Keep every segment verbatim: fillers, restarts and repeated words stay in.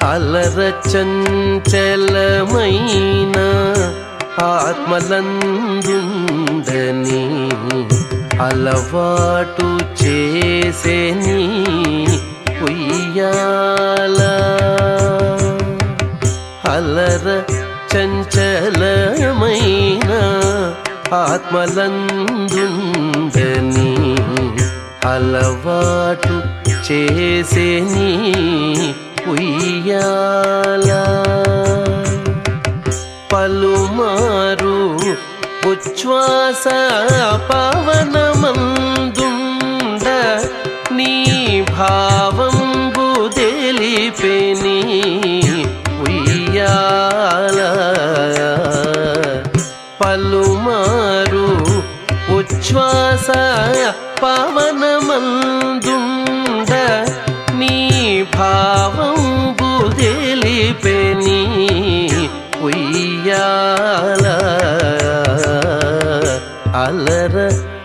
అలర చంచలమైన ఆత్మలందుండని అలవాటు చేసేని ఉయ్యాల అలర చంచలమైన ఆత్మలందుండని అలవాటు చేసేని ఉయ్యాల పలుమారు ఉచ్ఛ్వాస పవనమందుండ నీ భావంబు తెలిపెని ఉయ్యాల పలుమారు ఉచ్ఛ్వాస పవనమందుండ నీ భావంబు తెలిపెని ఉయ్యాల అలర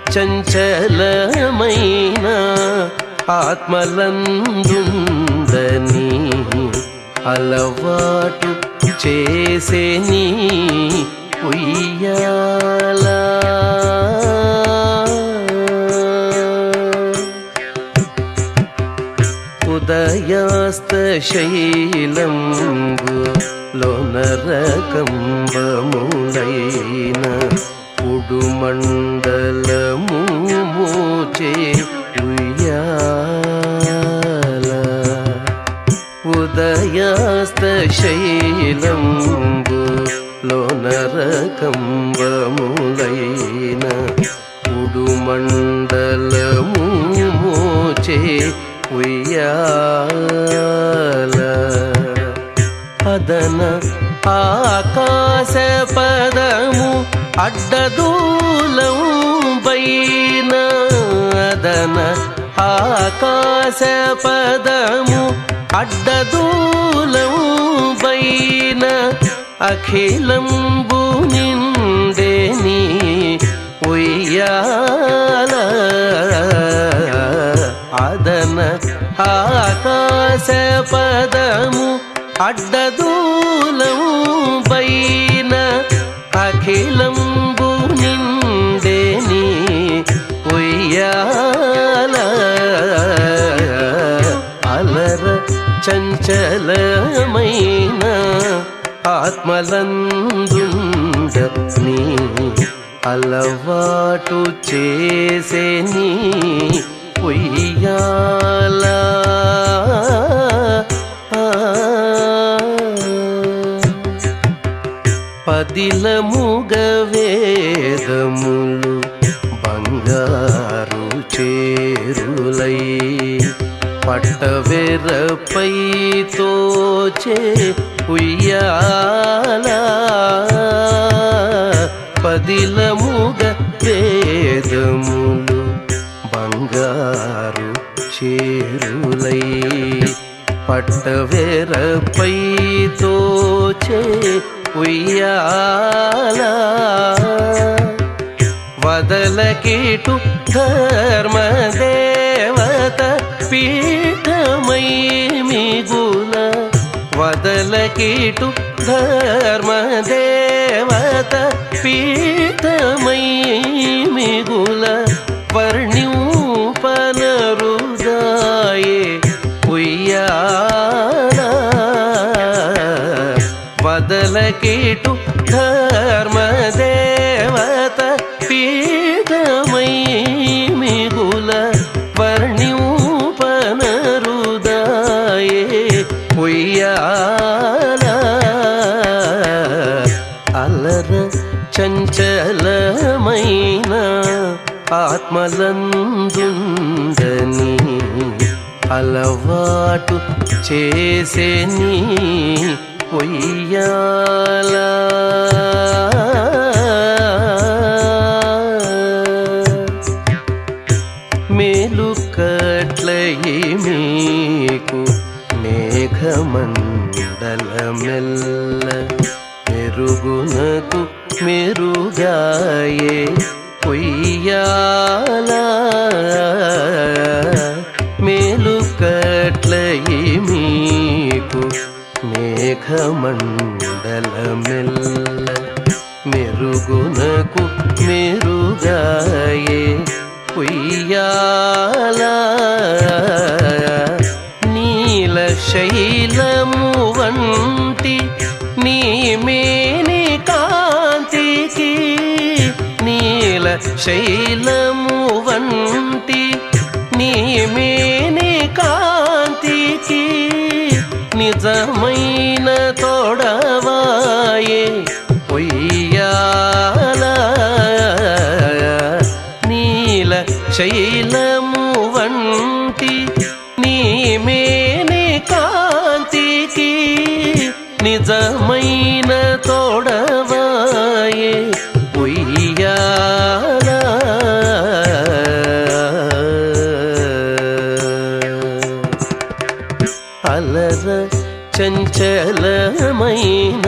చంచలమైన ఆత్మలందుండని అలవాటు చేసేని ఉయ్యాల ఉదయాస్త శైలంబు లోనరకంబములైన ఉడుమండలము మోచే ఉయ్యాల ఉదయాస్త శైలంబు లోనరకంబములైన ఉడుమండలము మోచే ఉయ్యాల అదన ఆకాశ పదము అడ్డదూలం పైన అదన ఆకాశ పదము అడ్డదూలం పైన అఖిలంబు నిండేని ఉయ్యాల అదన ఆకాశ పదము అడ్డదూలం పైన అఖిలంబు నిండేని ఉయ్యాల అలర చంచలమైన ఆత్మలందుండని అలవాటు చేసేని ఉయ్యాల పదిలముగ వేదములు బంగారు చేరులై పట్టవెరపై తోచే ఉయ్యాల పదిలముగ వేదములు బంగారు చేరులై పట్టవెరపై తోచే ఉయ్యాల వదలకిటు ధర్మదేవత పీఠమై మిగుల వదలకిటు ధర్మదేవత పీఠమై మిగుల వర్ణ్యూపనరుదాయే ఉయ్యాల వదలకిటు ధర్మదేవత పీఠమై మిగుల వర్ణ్యూపనరుదాయే ఉయ్యాల అలర చంచలమైన ఆత్మలందుండని అలవాటు చేసేని ఉయ్యాల మేలుకట్లయి మీకు మేఘమండలమెల్ల మెరుగునకు మెరుగాయే ఉయ్యాల మేలుకట్లయి మీకు మేఘమండలమెల్ల మెరుగునకు మెరుగాయే ఉయ్యాల నీల శైలము వంటి నీ మేని కాంతికి నీల శైలము వంటి నీ మేని కాంతికి నిజమైన తోడవాయే ఉయ్యాల నీల శైలము వంటి నీ మేని కాంతికి నిజమైన తోడవాయే ఉయ్యాల అలర చంచలమైన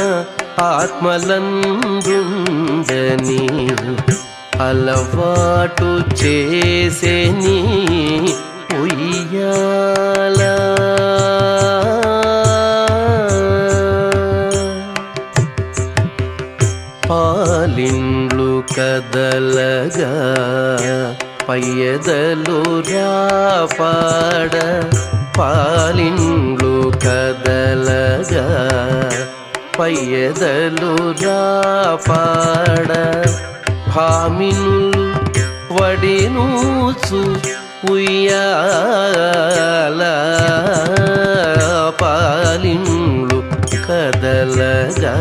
ఆత్మలందుండని అలవాటు చేసే నీ ఉయ్యాల పాలిండ్లు కదలగా పయ్యదలు రాపాడ పాలిండ్లు కదలగా పయ్యదలు రాపాడ భామినులు వడినూచు ఉయ్యాల పాలిండ్లు కదలగా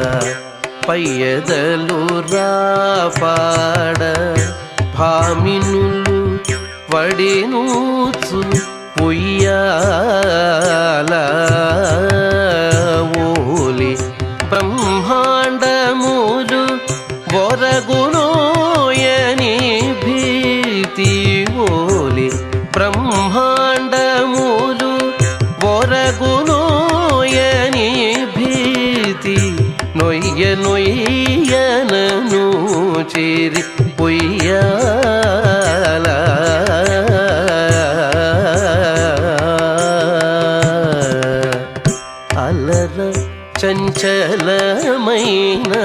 పయ్యదలు రాపాడ భామినులు వడినూచు ఉయ్యాల ఓలి బ్రహ్మాండములు బొరగునోయని భీతి ఓలి బ్రహ్మాండములు బొరగునోయని భీతి నొయ్య నొయ్యనను చేరి ఉయ్యాల అలర చంచలమైన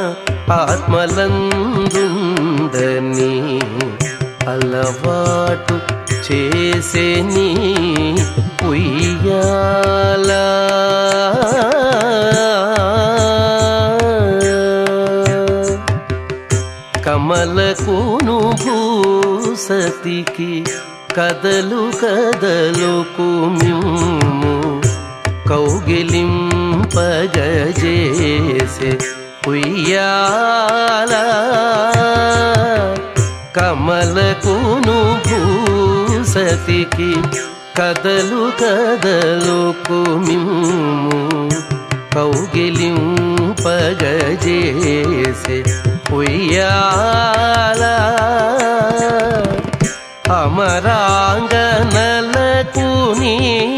ఆత్మలందుండని అలవాటు చేసే నీ ఉయ్యాల కమలకును భూసతికి కదలు కదలుకు మిమ్ము కౌగిలింపగజేసే ఉయ్యాల కమలకును భూసతికి కదలు కదలుకు మిమ్ము కౌగిలింపగజేసే ఉయ్యాల అమరాంగనలకు నీ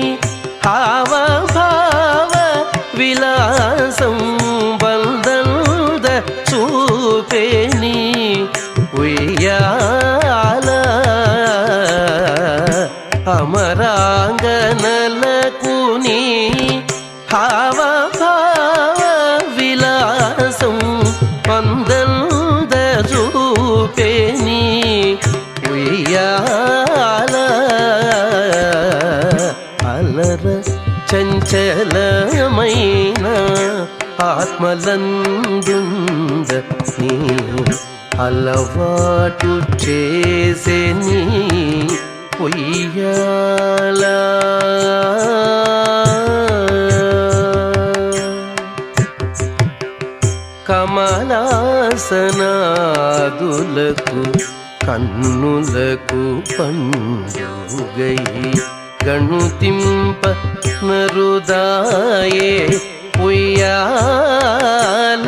హావభావ విలాసం బల్దల్ద చూపేని ఉయ్యాల అమరాంగనలకు నీ హావభావ విలాసం పందల్ద చూపేని ఉయ్యాల అలర చంచలమైన ఆత్మలందుంద నీ అలవాటు చేసే నీ ఉయ్యాల కమలాసనాదులకు కన్నులకు పండుగై గణుతింప నరుదాయే ఉయ్యాల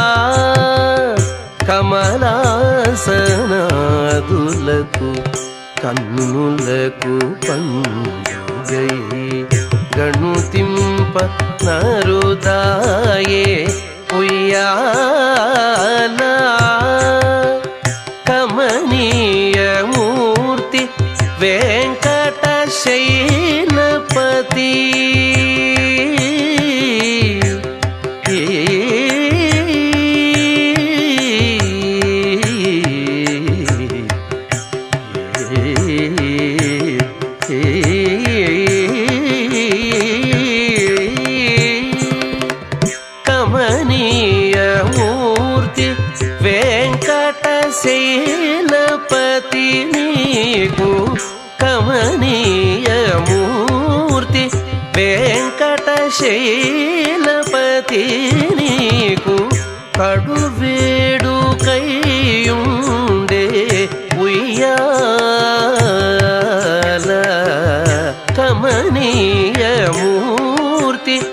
కమలాసనాదులకు కన్నులకు పండుగై గణుతింప నరుదాయే ఉయ్యాల కమనీయమూర్తి వెంకటశైలపతి శైలపతి నీకు కడు వేడుకైయుండే ఉయ్యాల కమనీయమూర్తి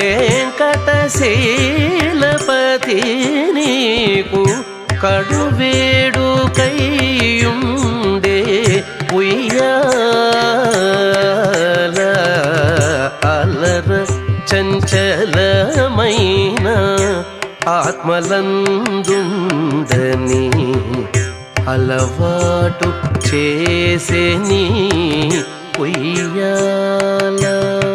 వెంకటశైలపతి నీకు కడు వేడుకైయుండే ఉయ్యాల అలర చంచలమైన ఆత్మలందుండని అలవాటు చేసే నీ ఉయ్యాల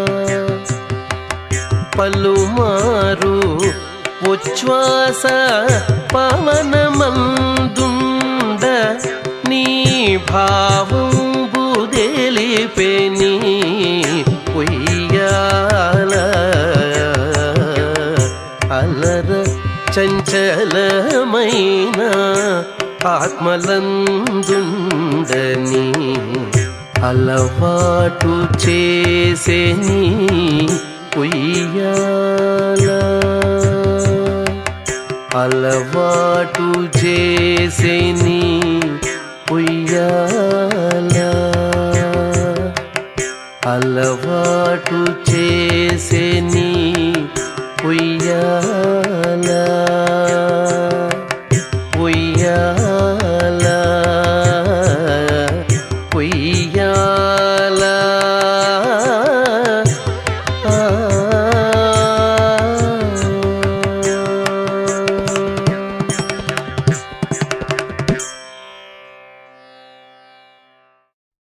పలుమారు ఉచ్ఛ్వాస పవనమందుండ నీ భావంబు తెలిపే నీ ఉయ్యాల అలర చంచలమైన ఆత్మలందుండని అలవాటు చేసే నీ ఉయ్యాల అలవాటు చేసే నీ ఉయ్యాల అలవాటు చేసే నీ ఉయ్యాల ఉయ్యాల ఉయ్యాల